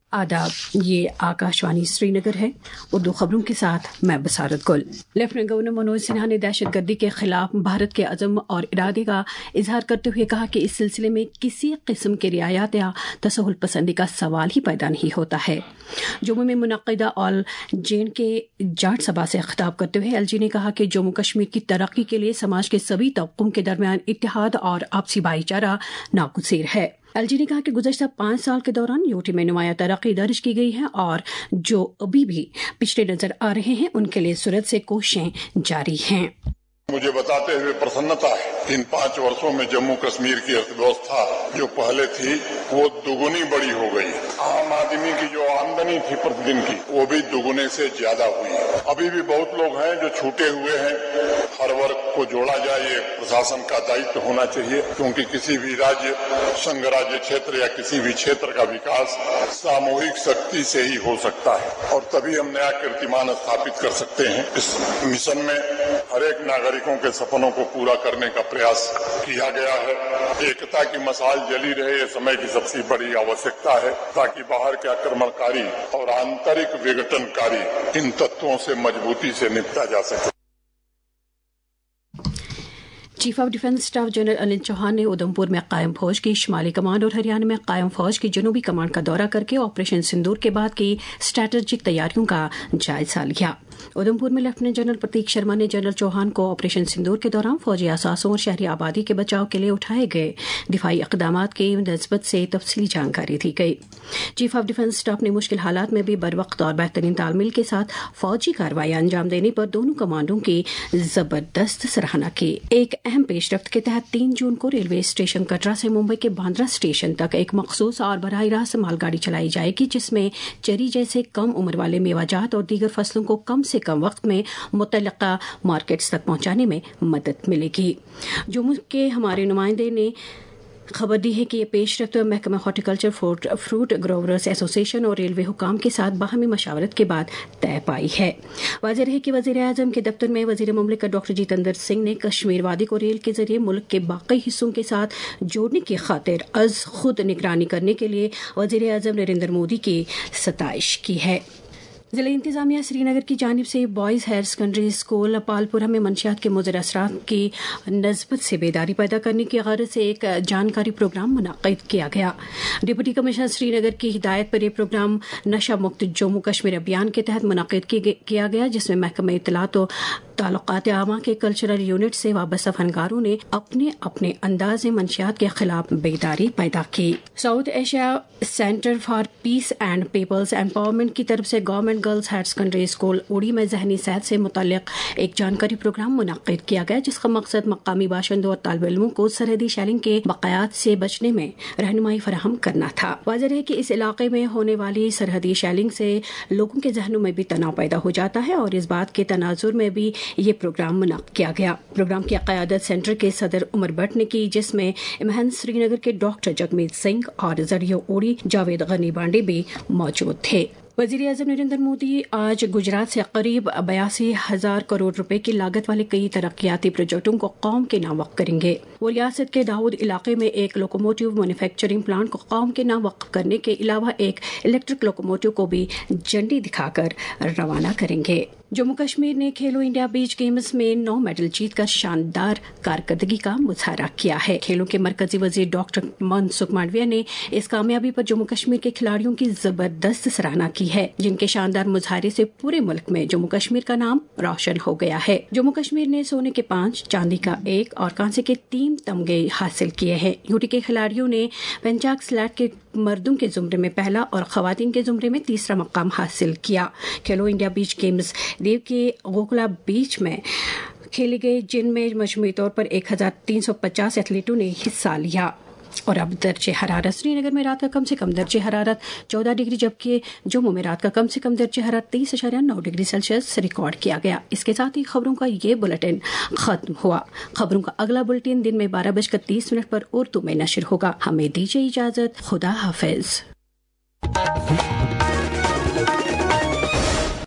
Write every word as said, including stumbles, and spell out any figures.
आदाब, ये आकाशवाणी श्रीनगर है। उर्दू खबरों के साथ मैं बसारत गुल। लेफ्टिनेंट गवर्नर मनोज सिन्हा ने दहशतगर्दी के खिलाफ भारत के अज़म और इरादे का इजहार करते हुए कहा कि इस सिलसिले में किसी किस्म की रियायत या तसहुल पसंदी का सवाल ही पैदा नहीं होता है। जम्मू में मुनक्किदा ऑल जे एंड के जाट सभा से खिताब करते हुए एल जी ने कहा कि जम्मू कश्मीर की तरक्की के लिए समाज के सभी तबकों के दरमियान इत्तेहाद और आपसी भाईचारा नागुज़ीर है। एल जी ने कहा कि गुज़श्ता पाँच साल के दौरान यूटी में नुमाया तरक्की दर्ज की गई है और जो अभी भी पिछड़े नजर आ रहे हैं उनके लिए सूरत से कोशिशें जारी हैं। मुझे बताते हुए प्रसन्नता है, इन पाँच वर्षों में जम्मू कश्मीर की अर्थव्यवस्था जो पहले थी वो दुगुनी बड़ी हो गई। आम आदमी की जो आमदनी थी प्रतिदिन की वो भी दुगुने से ज्यादा हुई है। अभी भी बहुत लोग हैं जो छूटे हुए हैं। हर वर्ग को जोड़ा जाए, ये प्रशासन का दायित्व होना चाहिए, क्योंकि किसी भी राज्य, संघ राज्य क्षेत्र या किसी भी क्षेत्र का विकास सामूहिक शक्ति से ही हो सकता है और तभी हम नया कीर्तिमान स्थापित कर सकते हैं। इस मिशन में हर एक नागरिकों के सपनों को पूरा करने का प्रयास किया गया है। एकता की मशाल जली रहे, ये समय की सबसे बड़ी आवश्यकता है, ताकि बाहर के आक्रमणकारी और आंतरिक विघटनकारी इन तत्वों से मजबूती से निपटा जा सके। Chief of defence staff general Anil Chauhan ने उधमपुर में कायम फौज की शुमाली कमांड और हरियाणा में कायम फौज की जनूबी कमांड का दौरा करके ऑपरेशन सिंदूर के बाद की स्ट्रैटेजिक तैयारियों का जायजा लिया। उधमपुर में लेफ्टिनेंट जनरल प्रतीक शर्मा ने जनरल चौहान को ऑपरेशन सिंदूर के दौरान फौजी असासों और शहरी आबादी के बचाव के लिए उठाए गए दिफाई इक़दामात की नस्बत से तफसीली जानकारी दी गई। चीफ ऑफ डिफेंस स्टाफ ने मुश्किल हालात में भी बरवक्त और बेहतरीन तालमेल के साथ फौजी कार्रवाई अंजाम देने पर दोनों कमांडों की जबरदस्त सराहना की। एक अहम पेशरफ्त के तहत तीन जून को रेलवे स्टेशन कटरा से मुंबई के बांद्रा स्टेशन तक एक मखसूस और बराह रास्त मालगाड़ी चलाई जाएगी, जिसमें चेरी जैसे कम उम्र वाले मेवाजात और दीगर फसलों को कम से कम वक्त में मुतल्लिका मार्केट्स तक पहुंचाने में मदद मिलेगी। जम्मू के हमारे नुमाइंदे ने खबर दी है कि ये पेशरफ्त महकमा हॉर्टिकल्चर फ्रूट ग्रोवर्स एसोसिएशन और रेलवे हुकाम के साथ बाहमी मशावरत के बाद तय पाई है। वाज़ेह है कि वज़ीर आज़म के दफ्तर में वज़ीर मुमलिकत डॉक्टर जितेंद्र सिंह ने कश्मीर वादी को रेल के जरिए मुल्क के बाकी हिस्सों के साथ जोड़ने की खातिर अज खुद निगरानी करने के लिए वज़ीर आज़म नरेंद्र मोदी की सताइश की है। ज़िला इंतज़ामिया श्रीनगर की जानिब से boys higher secondary school Palpura में मंशियात के मुज़र असरात की नस्बत से बेदारी पैदा करने की गरज से एक जानकारी प्रोग्राम मुनक़्क़िद किया गया। डिप्टी कमिश्नर श्रीनगर की हिदायत पर यह प्रोग्राम नशा मुक्त जम्मू कश्मीर अभियान के तहत मुनक़्क़िद किया गया, जिसमें महकमा इत्तलात और ताल्लुकात आमा के कल्चरल यूनिट से वाबस्ता फनकारों ने अपने अपने अंदाज में मंशियात के खिलाफ बेदारी पैदा की। South Asia centre for peace and people's empowerment की तरफ से government girls higher secondary school Uri में ज़हनी सेहत से मुतल्लिक एक जानकारी प्रोग्राम मुनक़्क़िद किया गया, जिसका मकसद मकामी बाशिंदों और तालिब इल्मों को सरहदी शेलिंग के बकायात से बचने में रहनुमाई फराहम करना था। वाज़ेह है कि इस इलाके में होने वाली सरहदी शेलिंग से लोगों के जहनों में भी तनाव पैदा हो जाता है और इस बात के तनाजुर में भी ये प्रोग्राम मुनक़्क़िद किया गया। प्रोग्राम की क़यादत सेंटर के सदर उमर भट्ट ने की, जिसमें इमहन श्रीनगर के डॉक्टर जगमीत सिंह और जरियो ओड़ी जावेद गनी बांडे भी मौजूद थे। वज़ीर आज़म नरेंद्र मोदी आज गुजरात से करीब बयासी हजार करोड़ रुपए की लागत वाले कई तरक्याती प्रोजेक्टों को कौम के नाम वक्फ करेंगे। वो रियासत के दाऊद इलाके में एक लोकोमोटिव मैन्युफैक्चरिंग प्लांट को कौम के नाम वक्फ करने के अलावा एक इलेक्ट्रिक लोकोमोटिव को भी झंडी दिखाकर रवाना करेंगे। जम्मू कश्मीर ने खेलो इंडिया बीच गेम्स में नौ मेडल जीतकर शानदार कारकर्दगी का मुजाहरा किया है। खेलों के मरकजी वजीर डॉक्टर मनसुख मांडविया ने इस कामयाबी पर जम्मू कश्मीर के खिलाड़ियों की जबरदस्त सराहना की है, जिनके शानदार मुजाहरे से पूरे मुल्क में जम्मू कश्मीर का नाम रोशन हो गया है। जम्मू कश्मीर ने सोने के पांच, चांदी का एक और कांसे के तीन तमगे हासिल किए हैं। यूटी के खिलाड़ियों ने पेंचाक स्लैट के मर्दों के जुमरे में पहला और खवातीन के जुमरे में तीसरा मकाम हासिल किया। खेलो इंडिया बीच गेम्स देव के गोकुला बीच में खेले गए, जिनमें मजमूई तौर पर एक हजार तीन सौ पचास एथलीटों ने हिस्सा लिया। और अब दर्जे हरारत श्रीनगर में रात का कम से कम दर्जे हरारत चौदह डिग्री, जबकि जम्मू में रात का कम से कम दर्जे हरारत तेईस अशारिया नौ डिग्री सेल्सियस रिकॉर्ड किया गया। इसके साथ ही खबरों का ये बुलेटिन खत्म हुआ। खबरों का अगला बुलेटिन दिन में बारह बजकर तीस मिनट पर उर्दू में नशर होगा। हमें दीजिए इजाजत। खुदा हाफिज।